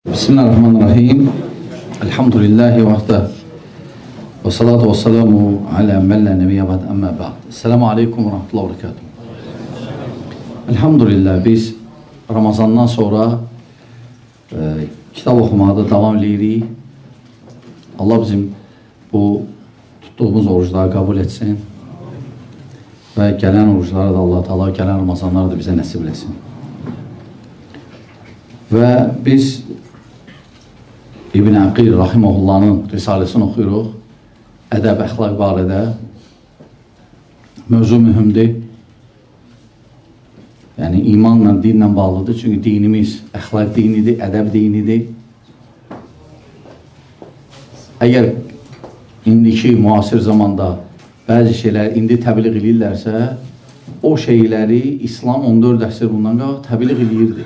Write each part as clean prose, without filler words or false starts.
Bismillahirrahmanirrahim. Elhamdülillahi vahdə. Və salatu və salamu alə məllə nəbiyyə bəd əmmə bəd. Esselamu aleykum və rahmetullahi və berekatuhu. Elhamdülillah, biz Ramazandan sonra kitab oxumada davam edirik. Allah bizim bu tutduğumuz orucları qəbul etsin və gələn orucları da Allah Teala, gələn Ramazanları da bizə nəsib etsin. Və biz İbn Aqil Rahiməhullahın risaləsini oxuyuruq. Ədəb, əxlaq barədə. Mövzu mühümdir. Yəni, imanla, dinlə bağlıdır. Çünki dinimiz əxlaq dinidir, ədəb dinidir. Əgər indiki müasir zamanda bəzi şeylər indi təbliğ edirlərsə, o şeyləri İslam 14 əsr bundan qabaq təbliğ edirdi.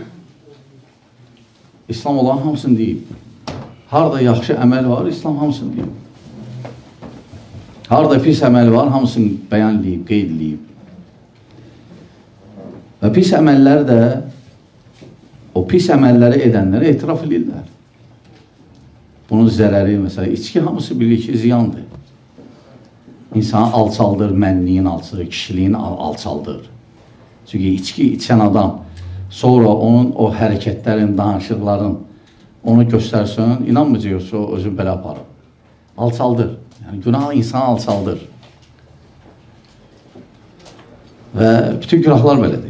İslam olan hamısını deyib. Harada yaxşı əməl var, İslam hamısını deyib. Harada pis əməl var, hamısını bəyan edib, qeyd edib. Və pis əməllər də o pis əməlləri edənlərə etiraf edirlər. Bunun zərəri, məsələn, içki hamısı bilir ki, ziyandır. İnsanı alçaldır, mənliyin alçaldır, kişiliyin alçaldır. Çünki içki içən adam sonra onun o hərəkətlərin, danışıqların onu göstərsən, inanmayacaqsa o özün belə aparır. Alçaldır. Yəni, günah insanı alçaldır. Və bütün günahlar belədir.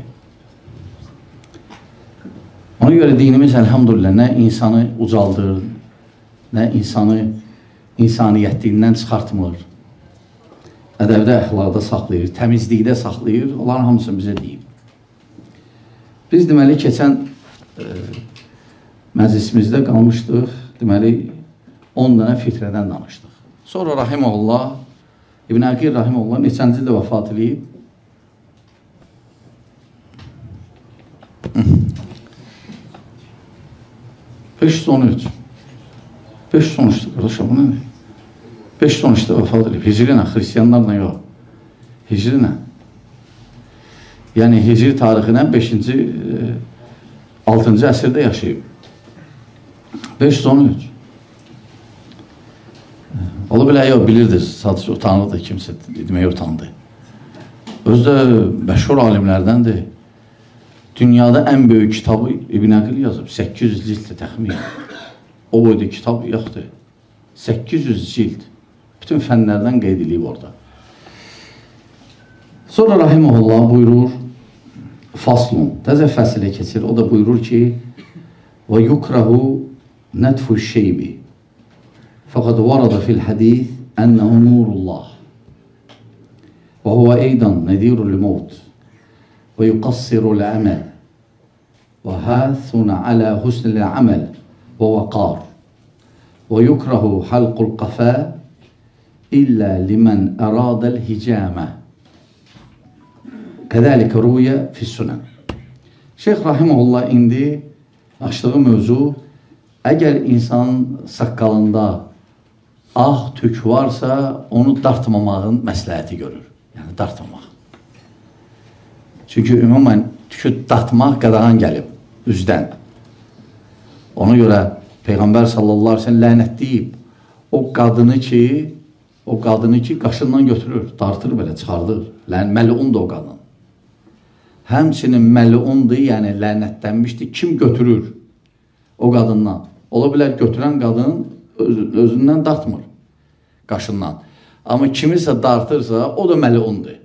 Ona görə dinimiz, əlhamdülillah, nə insanı ucaldır, nə insanı insaniyyətliyindən çıxartmır. Ədəbdə, əxlaqda saxlayır, təmizlikdə saxlayır. Onların hamısını bizə deyib. Biz deməli, keçən məclisimizdə qalmışdıq, deməli, 10 dənə fitrədən danışdıq. Sonra Rahiməhullah, İbn Aqil Rahiməhullah neçənci ildə vəfat edib? 513. 513-dür, qardaşım, bu nədir? 513-də vəfat edib. Hicrinə, xristiyanlarla yox. Hicrinə. Yəni, hicri tarixinə 5-ci, 6-cı əsrdə yaşayıb. 513. Ola bilə, yox, bilirdiniz, sadəcə utanırdı, kimsə deməyə utandı. Özü də məşhur alimlərdəndir. Dünyada ən böyük kitabı İbn Aqil yazıb, 800 cilddir təxmin. O boyda kitab yoxdur. 800 cild. Bütün fənlərdən qeyd edilib orada. Sonra Rahiməhullah buyurur, faslun, təzə fəsilə keçir. O da buyurur ki, və yukrahu nətfu şeybi fəqəd varada fil hədith ənəhu nurullah və huvə eydan nədirul mevt və yuqassirul əməl və həthuna alə husnil əməl və vəqar və yukrahu halqul qafə illə limən əradəl hicəmə Qədəlikə ruyə fissunən. Şeyx Rahiməhullah indi açdığı mövzu, əgər insan saqqalında ağ tük varsa, onu dartmamağın məsləhəti görür. Yəni, dartmamaq. Çünki ümumən tükü dartmaq qadağan gəlib, üzdən. Ona görə Peyğəmbər sallallahu aleyhi ve sellem lənətləyib. O qadını ki, qaşından götürür, dartır belə, çıxardır. Məlundur o qadın. Həmçinin məlundur, yəni lənətlənmişdir. Kim götürür o qadından? Ola bilər, götürən qadın özündən dartmır, qaşından. Amma kimisə dartırsa, o da məlundur.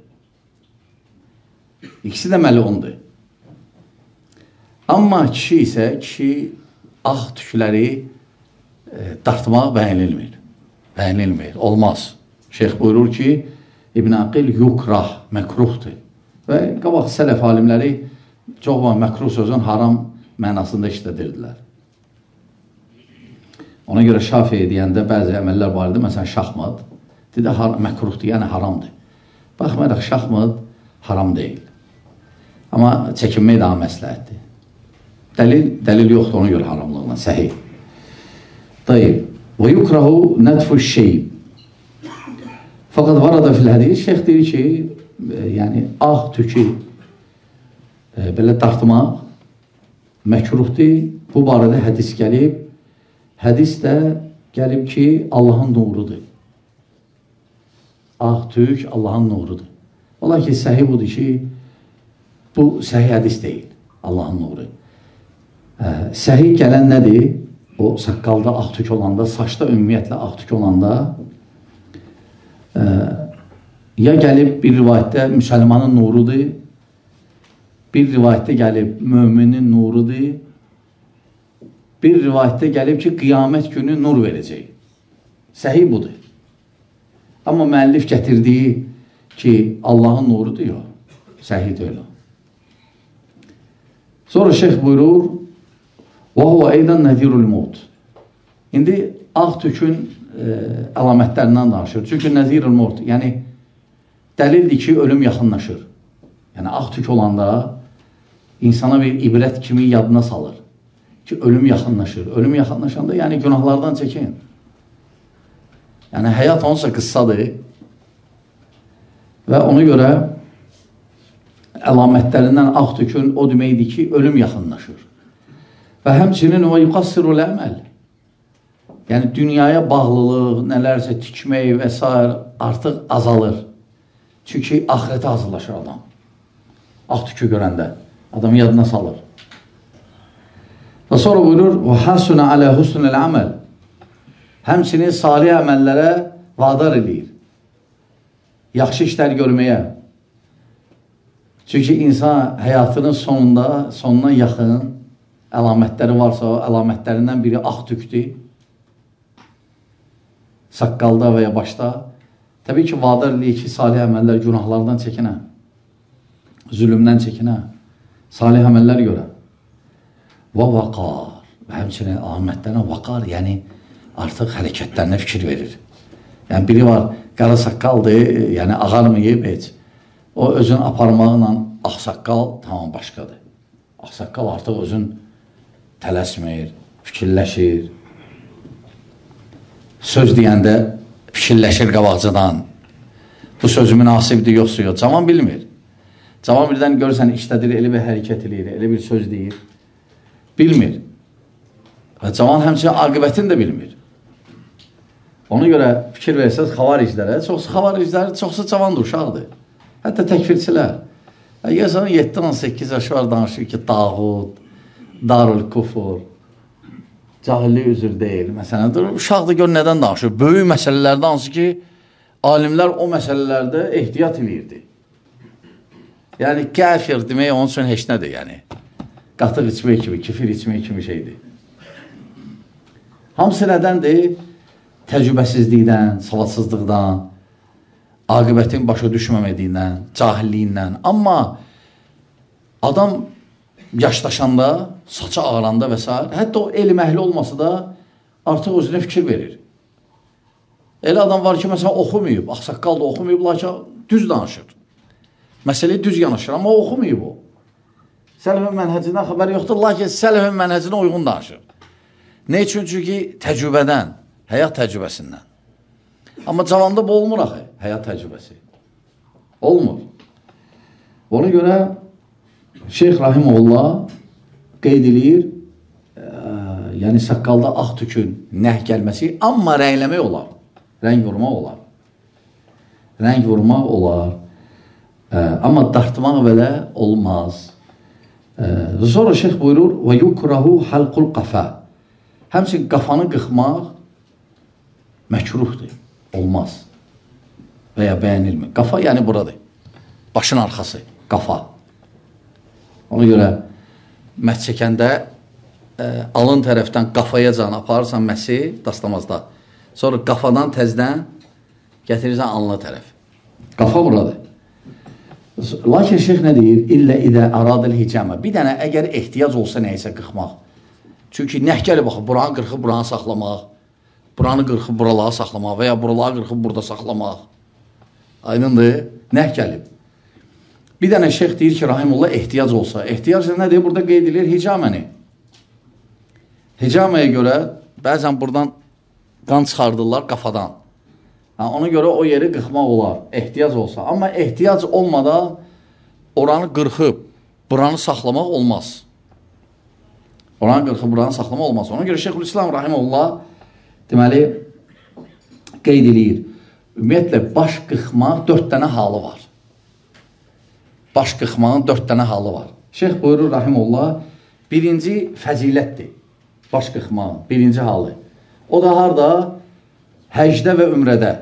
İkisi də məlundur. Amma kişi isə, kişi ağ tükləri dartmaq bəyənilmir. Bəyənilmir, olmaz. Şeyx buyurur ki, İbn Aqil yukrah, məkruhdur. Və qabaq sələf alimləri çox məkruh sözün haram mənasında işlədirdilər. Ona görə Şafiə deyəndə bəzi əməllər var idi, məsələn, şahmat, dedə məkruhdur, yəni haramdır. Baxmayaraq, şahmat haram deyil. Amma çəkinmək daha məsləhətdir. Dəlil yoxdur, ona görə haramlığına, səhih. Dayıb, və yukrahu nədfu şeyb. Fəqəd varada fil hədis, şeyx deyir ki, yəni ağ tükü belə dartmaq məkruhdur. Bu barədə hədis gəlib hədisdə gəlib ki, Allahın nurudur. Ağ tük Allahın nurudur. Ola ki, səhih budur ki, bu səhih hədis deyil, Allahın nuru. Səhih gələn nədir? O saqqalda ağ tük olanda, saçda ümumiyyətlə ağ tük olanda ya gəlib bir rivayətdə müsəlmanın nurudur, bir rivayətdə gəlib müminin nurudur, bir rivayətdə gəlib ki, qiyamət günü nur verəcək. Səhih budur. Amma müəllif gətirdiyi ki, Allahın nurudur, yox. Səhih deyil o. Sonra şeyx buyurur, وَهُوَ اَيْدًا نَذِيرُ الْمُوتِ İndi ağ tükün əlamətlərindən danışır. Çünki nəzir-ül mut, yəni dəlildir ki, ölüm yaxınlaşır. Yəni ağ tük olanda insana bir ibrət kimi yadına salır ki, ölüm yaxınlaşır. Ölüm yaxınlaşanda yəni günahlardan çəkin. Yəni həyat onsa qıssadır və ona görə əlamətlərindən ağ tükün o deməkdir ki, ölüm yaxınlaşır. Və həmçinin o yuqassirul əməl. Yəni dünyaya bağlılıq, nələrsə tikmək və s. artıq azalır. Çünki axirətə hazırlaşır adam. Ağ tükü görəndə. Adam yadına salır. Və sonra buyurur, وَحَسُنَ عَلَى حُسْنُ الْعَمَلِ Həmçinin salih əməllərə vadar edir. Yaxşı işlər görməyə. Çünki insan həyatının sonuna yaxın əlamətləri varsa, o əlamətlərindən biri ağ tükdür. Saqqalda və ya başda. Təbii ki, vadar edir ki, salih əməllər günahlardan çəkinə. Zülümdən çəkinə. Salih əməllər görə. Və vaqar. Və həmçinin əlamətlərinə vaqar, yəni artıq hərəkətlərinə fikir verir. Yəni biri var, qara saqqaldır, yəni ağarmayıb heç. O özün aparmaqla ağsaqqal tamam başqadır. Ağsaqqal artıq özün tələsmir, fikirləşir. Söz deyəndə fikirləşir qabaqcadan. Bu sözü münasibdir, yoxsa yox. Cavan bilmir. Cavan birdən görürsən, işlədir, elə bir hərəkət edir, elə bir söz deyir. Bilmir. Və cavan həmçinin aqibətini də bilmir. Ona görə fikir versəz xavariclərə, çoxsu cavandır, uşaqdır. Hətta təkfirçilər. Yazanın 7-18 yaşı var, danışır ki, dağud, darul kufur, cahillik üzr deyil. Məsələn, uşaq da gör nədən danışır? Böyük məsələlərdə hansı ki, alimlər o məsələlərdə ehtiyat edirdi. Yəni, kəfir demək onun üçün heç nədir, yəni. Qatıq içmək kimi, kefir içmək kimi şeydir. Hamısı nədəndir? Təcrübəsizlikdən, savadsızlıqdan, aqibətin başa düşməmədiyindən, cahilliyindən. Amma adam yaşlaşanda, saça ağaranda və s. Hətta o elm əhli olmasa da artıq özünə fikir verir. Elə adam var ki, məsələn, oxumayıb, ağsaqqal da oxumayıb, lakin düz danışır. Məsələyə düz yanaşır, amma oxumayıb o. Sələfin mənhəcindən xəbəri yoxdur, lakin sələfin mənhəcinə uyğun danışır. Ne üçün? Çünki təcrübədən, həyat təcrübəsindən. Amma cavanda bu olmur axı, həyat təcrübəsi. Olmur. Ona görə Şeyx Rahimullah qeyd edir, yəni saqqalda ağ tükün nəh gəlməsi, amma rəngləmək olar. Rəng vurmaq olar. Rəng vurmaq olar. Amma dartmaq belə olmaz. Sonra şeyx buyurur, və yukrahu halqul qafa. Həmçin qafanı qıxmaq məkruhdur, olmaz. Və ya bəyənilmir. Qafa yəni buradır. Başın arxası, qafa. Ona görə məhz çəkəndə alın tərəfdən qafaya can aparırsan məhsi dastamazda. Sonra qafadan təzdən gətirirsən alına tərəf. Qafa buradır. Lakin şeyx nə deyir? İllə idə aradil hicəmə. Bir dənə əgər ehtiyac olsa nəyəsə qıxmaq. Çünki nəh gəlib baxır, buranı qırxıb buranı saxlamaq, buranı qırxıb buraları saxlamaq və ya buraları qırxıb burada saxlamaq. Aydındır, nəh gəlib. Bir dənə şeyx deyir ki, Rahimullah ehtiyac olsa. Ehtiyac nə deyir? Burada qeyd edilir hicaməni. Hicaməyə görə bəzən buradan qan çıxardırlar qafadan. Ona görə o yeri qıxmaq olar, ehtiyac olsa. Amma ehtiyac olmadan oranı qırxıb, buranı saxlamaq olmaz. Oranın qırxı buranın saxlama olmaz. Ona görə Şeyxülislam Rahimullah deməli qeyd edir. Ümumiyyətlə, baş qıxmaq 4 dənə halı var. Baş qıxmağın 4 dənə halı var. Şeyx buyurur Rahimullah, birinci fəzilətdir. Baş qıxmağın birinci halı. O da harada? Həcdə və ümrədə.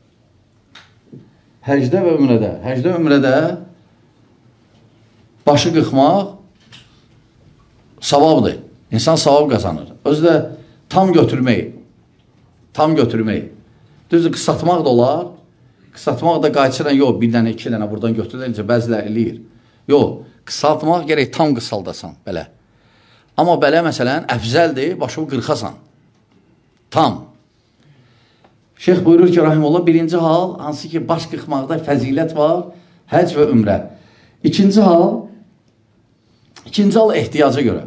Həcdə və ümrədə. Həcdə və ümrədə başı qıxmaq savabdır. İnsan savab qazanır. Özü də tam götürmək. Tam götürmək. Düzdür, qısaltmaq da olar. Qısaltmaq da qayçıran, yox, bir dənə, 2 dənə buradan götürüləncə bəzilər eləyir. Yox, qısaltmaq gərək tam qısaldasan, belə. Amma belə, məsələn, əfzəldir, başımı qırxasan. Tam. Şeyx buyurur ki, Rahimullah, birinci hal, hansı ki, baş qıxmaqda fəzilət var, həc və ümrə. İkinci hal ehtiyaca görə.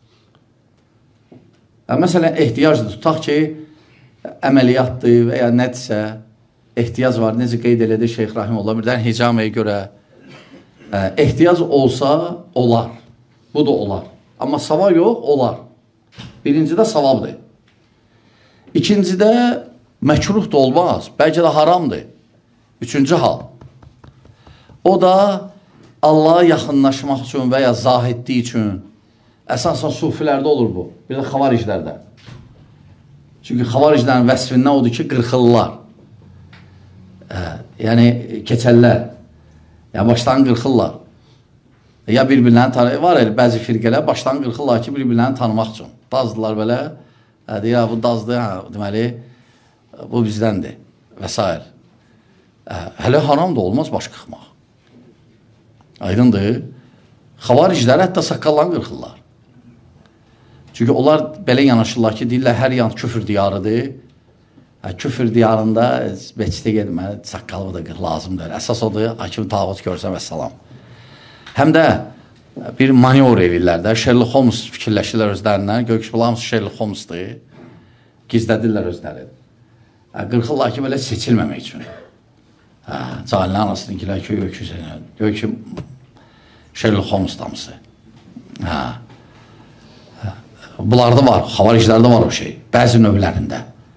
Məsələn, ehtiyacdır, tutaq ki, əməliyyatdır və ya nədirsə, ehtiyac var, necə qeyd elədi Şeyx Rahimullah, birdən hicaməyə görə ehtiyac olsa, olar. Bu da olar. Amma savab yox, olar. Birincidə savabdır. İkincidə məkruh da olmaz, bəlkə də haramdır. Üçüncü hal. O da Allah'a yaxınlaşmaq üçün və ya zahidlik üçün, əsasən sufilərdə olur bu, bir də xavariclərdə. Çünki xavariclərin vəsfindən odur ki, qırxırlar. Yəni, keçərlər. Yəni, başdan qırxırlar. Ya bir-birlərini tanıyır. Var elə, bəzi firqələr başdan qırxırlar ki, bir-birlərini tanımaq üçün. Dazdılar belə. Deyir, bu dazdır, deməli, bu bizdəndir və s. Hələ haram da olmaz baş qıxmaq. Aydındır. Xavariclər hətta saqqallarını qırxırlar. Çünki onlar belə yanaşırlar ki, deyirlər, hər yan küfür diyarıdır. Küfür diyarında beçdə gedməli, saqqalı da lazımdır. Əsas odur, hakim tağut görsən və salam. Həm də bir manevr edirlər də, Sherlock Holmes fikirləşirlər özlərindən, Gökşübül hamısı Sherlock Holmes'dır, gizlədirlər özləri. Qırxırlar ki, belə seçilməmək üçün. Cahilin anasınınkilər ki, gök ki, Sherlock Holmes damısı. Bunlarda var, xavariclərdə var o şey, bəzi növlərində.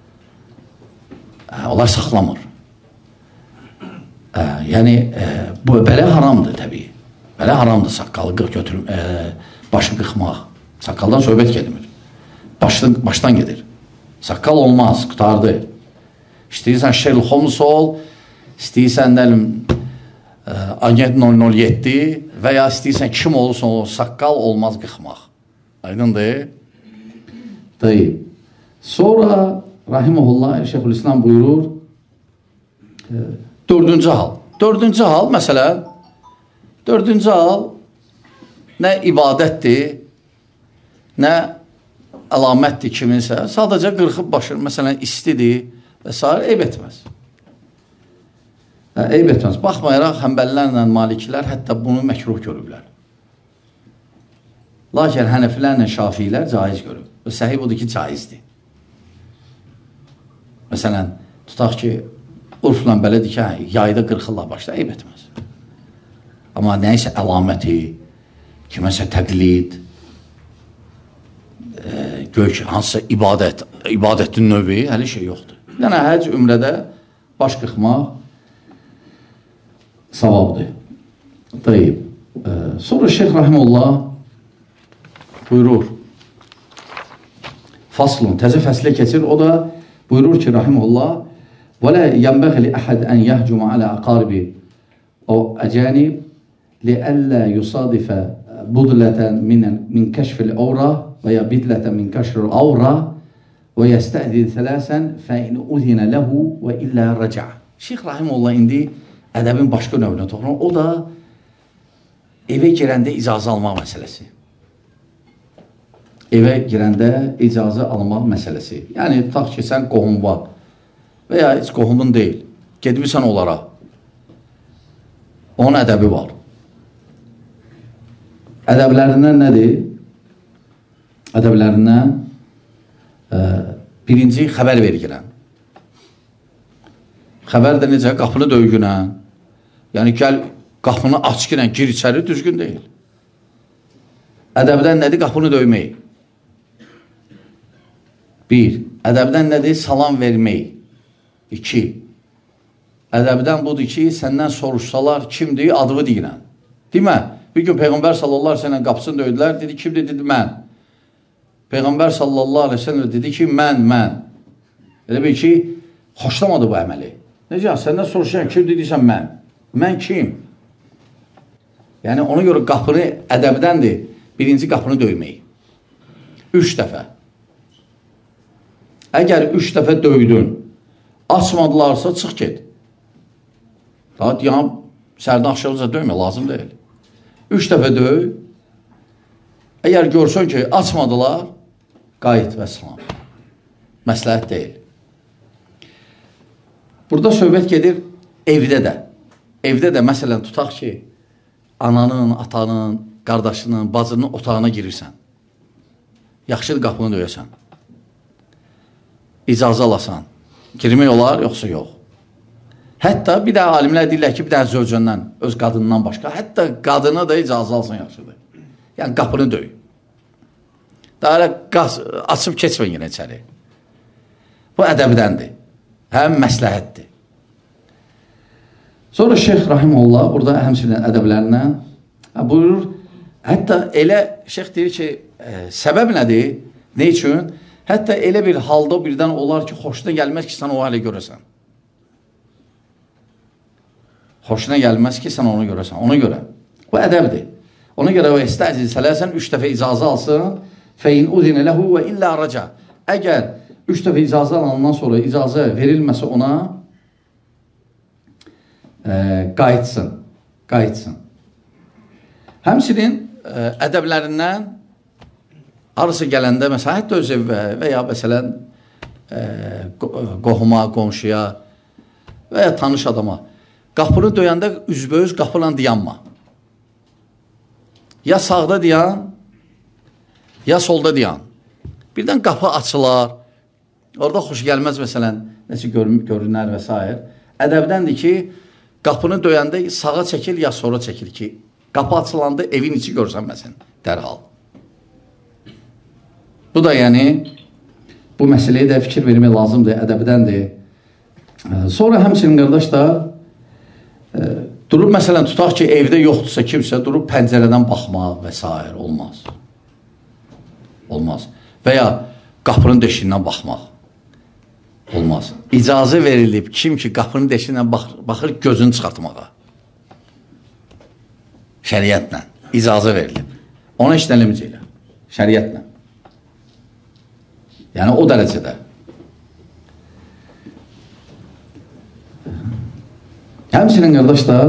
Onlar saxlamır. Yəni, bu belə haramdır təbii. Belə haramdır saqqalı götürüm, başı qıxmaq. Saqqaldan söhbət gelmir. Başdan gedir. Saqqal olmaz, qutardı. İstəyirsən Sherlock Holmes ol, istəyirsən Agent 007 və ya istəyirsən kim olursa o, saqqal olmaz qıxmaq. Aydındır? Deyib. Sonra Rahimullah Şeyxülislam buyurur 4-cü hal. 4-cü hal, məsələn, 4-cü hal nə ibadətdir, nə əlamətdir kiminsə, sadəcə qırxıb başır, məsələn, istidir və s. eyb etməz. Eyb etməz. Baxmayaraq, həmbəlilərlə malikilər hətta bunu məkruh görürlər. Lakin hənəfilərlə şafilər caiz görür. Və səhih budur ki, caizdir. Məsələn, tutaq ki, urfla belədir ki, yayda qırxırlar başda, eyb etməz. Amma nəysə əlaməti, kiməsə təqlid, gök, hansısa ibadətin növü, hələ şey yoxdur. Yəni, həc, ümrədə baş qıxmaq savabdır. Deyib. Sonra Şeyx Rahimullah buyurur, faslun, təzə fəslə keçir, o da buyurur ki, Rahimullah, وَلَا يَنْبَغِ لِأَحَدْ أَنْ يَهْجُمَ عَلَى أَقَارِبِ أَوْ أَجَانِبِ لِأَلَّا يُصَادِفَ بُدْلَةً مِنْ كَشْفِ الْأَوْرَةِ وَيَا بِدْلَةً مِنْ كَشْفِ الْأَوْرَةِ وَيَسْتَأْذِنْ ثَلَاثًا فَإِنْ أُذِنَ لَهُ وَإِلَّا رَجَعَ. Şeyx Rahimullah indi ədəbin başqa növünə toxunur. O da evə girəndə icazə almaq məsələsi. Evə girəndə icazə almaq məsələsi. Yəni, tutaq ki, sən qohum var və ya heç qohumun deyil. Gedmirsən onlara. Onun ədəbi var. Ədəblərindən nədir? Ədəblərindən birinci xəbər vergirən. Xəbər də necə? Qapını döygünən. Yəni, gəl, qapını aç girən, gir içəri, düzgün deyil. Ədəbdən nədir? Qapını döymək. 1. Ədəbdən nədir? Salam vermək. 2. Ədəbdən budur ki, səndən soruşsalar, kimdir? Adını deyirən. Demə, bir gün Peyğəmbər sallallahu aleyhi ve sellem qapısını döydülər, dedi, kimdir? Dedi, mən. Peyğəmbər sallallahu aleyhi ve sellem dedi ki, mən. Elə bir ki, xoşlamadı bu əməli. Necə, səndən soruşan kim dediysən mən? Mən kim? Yəni, ona görə qapını ədəbdəndir, birinci qapını döymək. 3 dəfə. Əgər 3 dəfə döydün, açmadılarsa, çıx get. Daha deyəm, sərdən aşağıca döymə, lazım deyil. 3 dəfə döy. Əgər görsən ki, açmadılar, qayıt və salam. Məsləhət deyil. Burada söhbət gedir evdə də. Evdə də, məsələn, tutaq ki, ananın, atanın, qardaşının, bacının otağına girirsən. Yaxşıdır, qapını döyəsən. İcazə alasan. Girmək olar, yoxsa yox. Hətta bir də alimlər deyirlər ki, bir də zövcündən, öz qadından başqa, hətta qadına da icazə alsan yaxşıdır. Yəni, qapını döy. Daha elə açıb keçmə yenə içəri. Bu ədəbdəndir. Həm məsləhətdir. Sonra Şeyx Rahimullah burada həmçinin ədəblərindən buyurur, hətta elə Şeyx deyir ki, səbəb nədir? Ne üçün? Hətta elə bir halda birdən olar ki, xoşuna gəlməz ki, sən o hələ görəsən. Xoşuna gəlməz ki, sən onu görəsən. Ona görə. Bu ədəbdir. Ona görə o istəciz sələsən 3 dəfə icazə alsın, fəyin udinə ləhu və illə araca. Əgər 3 dəfə icazə alandan sonra icazə verilməsə ona, qayıtsın. Həmçinin ədəblərindən arası gələndə, məsələn, hətta öz evə və ya məsələn, qohuma, qonşuya və ya tanış adama qapını döyəndə üzbəüz qapıla dayanma. Ya sağda dayan, ya solda dayan. Birdən qapı açılar, orada xoş gəlməz, məsələn, necə görünər və s. Ədəbdəndir ki, qapını döyəndə sağa çəkil, ya sola çəkil ki, qapı açılanda evin içi görsənməsin dərhal. Bu da yəni, bu məsələyə də fikir vermək lazımdır, ədəbdəndir. Sonra həmçinin qardaş da, durub, məsələn, tutaq ki, evdə yoxdursa kimsə, durub pəncərədən baxmaq və s. olmaz. Olmaz. Və ya qapının deşiyindən baxmaq. Olmaz. İcazə verilib, kim ki, qapının deşiyindən baxır, gözünü çıxartmağa. Şəriətlə. İcazə verilib. Ona heç nələməcəklə. Şəriətlə. Yəni, o dərəcədə. Həmçinin qardaşlar,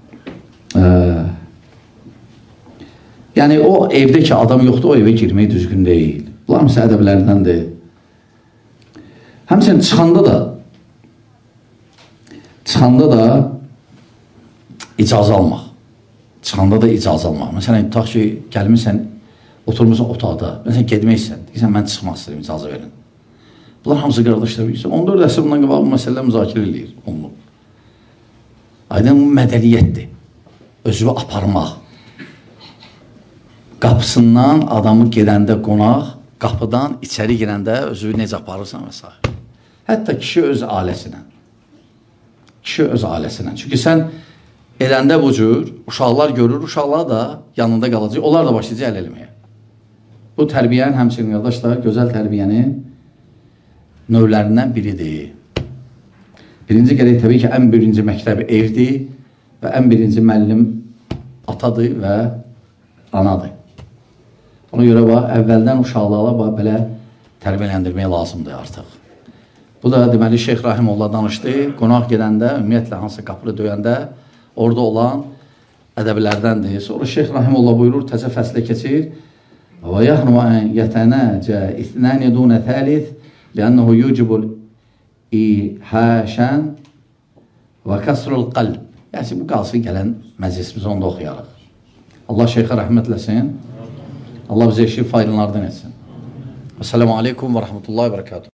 yəni, o evdə ki, adam yoxdur, o evə girmək düzgün deyil. Bunlar məsələ ədəblərdəndir. Həmçinin çıxanda da icazə almaq. Məsələn, tutaq ki, gəlmirsən, oturmuşsan otaqda, məsələn, gedməksən, deyirsən, mən çıxmaq istəyirəm, icazə verin. Bunlar hamısı qardaşlar bilirsən. 14 əsr bundan qabaq bu məsələlər müzakirə edir. Aydın, bu mədəniyyətdir. Özünü aparmaq. Qapısından adamı gedəndə qonaq, qapıdan içəri girəndə özünü necə aparırsan və s. Hətta kişi öz ailəsinə. Çünki sən edəndə bu cür, uşaqlar görür, uşaqlar da yanında qalacaq, onlar da başlayacaq əl eləməyə. Bu tərbiyənin həmçinin qardaşlar, gözəl tərbiyənin növlərindən biridir. Birinci gərək təbii ki, ən birinci məktəbi evdir və ən birinci müəllim atadır və anadır. Ona görə əvvəldən uşaqlarla belə tərbiyələndirmək lazımdır artıq. Bu da deməli Şeyx Rahimullah danışdı. Qonaq gedəndə, ümumiyyətlə hansı qapını döyəndə orada olan ədəblərdəndir. Sonra Şeyx Rahimullah buyurur, təzə fəslə keçir. Və yəhnu ən yətənəcə ithnəni dunə thəlith lənnəhu yucibul ihəşən və kəsrul qalb. Yəni, bu qalsın gələn məclisimiz onda oxuyarıq. Allah şeyxə rəhmət eləsin. Allah bizə işi faydalardan etsin. Esselamu aleykum və rəhmətullahi və bərəkatuhu.